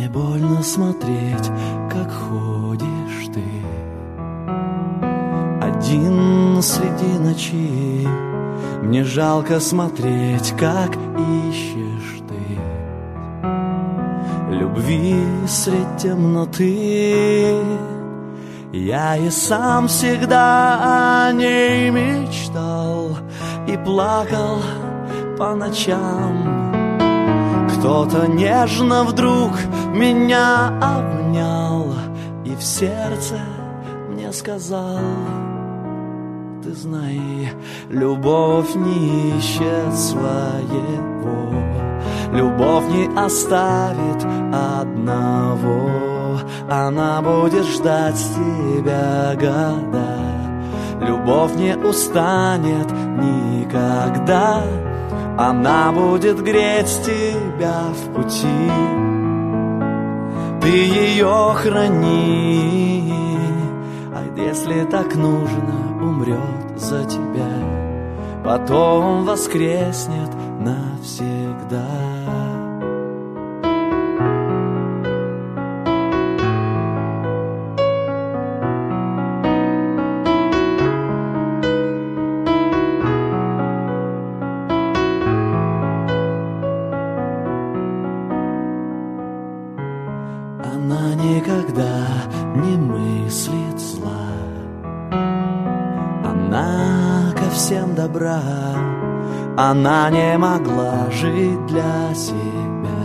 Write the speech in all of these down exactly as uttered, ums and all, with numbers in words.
Мне больно смотреть, как ходишь ты один среди ночи. Мне жалко смотреть, как ищешь ты любви средь темноты. Я и сам всегда о ней мечтал и плакал по ночам. Кто-то нежно вдруг меня обнял и в сердце мне сказал: ты знай, любовь не ищет своего, любовь не оставит одного, она будет ждать тебя года. Любовь не устанет никогда, она будет греть тебя в пути. Ты ее храни, а если так нужно, умрет за тебя, потом воскреснет навсегда. Она никогда не мыслит зла, она ко всем добра, она не могла жить для себя.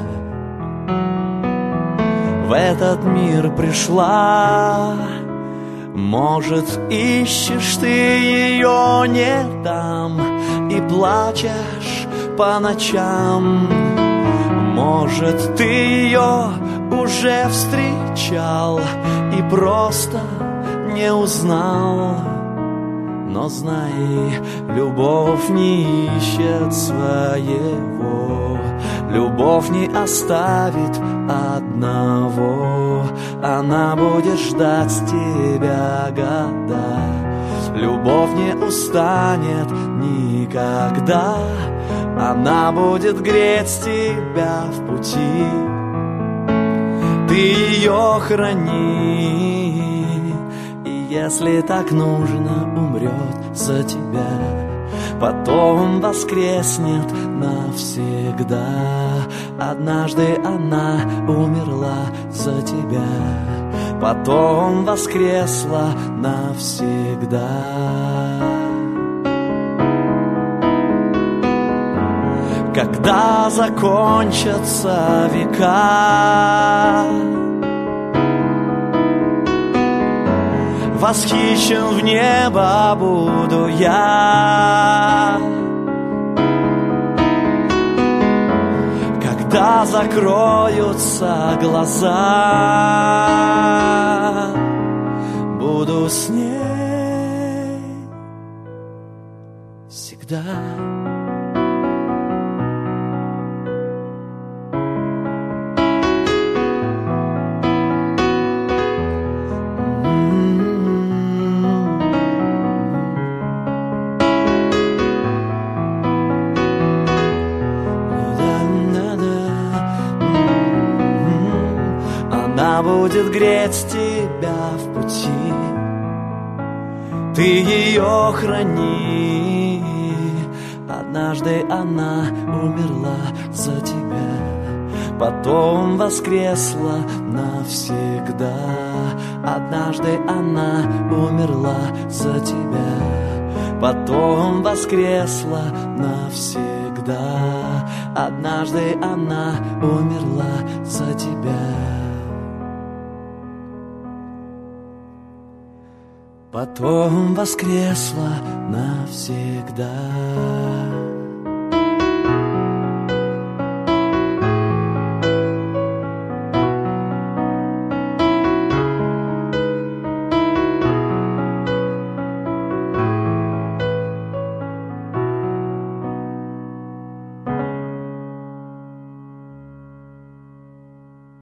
В этот мир пришла, может, ищешь ты ее не там и плачешь по ночам. Может, ты ее уже встречал и просто не узнал. Но знай, любовь не ищет своего, любовь не оставит одного, она будет ждать тебя года. Любовь не устанет никогда, она будет греть тебя в пути. Ты ее храни, и если так нужно, умрет за тебя, потом воскреснет навсегда. Однажды она умерла за тебя, потом воскресла навсегда. Когда закончатся века, восхищен в небо буду я. Когда закроются глаза, буду с ней всегда. Она будет греть тебя в пути, ты ее храни. Однажды она умерла за тебя, потом воскресла навсегда. Однажды она умерла за тебя, потом воскресла навсегда. Однажды она умерла за тебя, потом воскресла навсегда.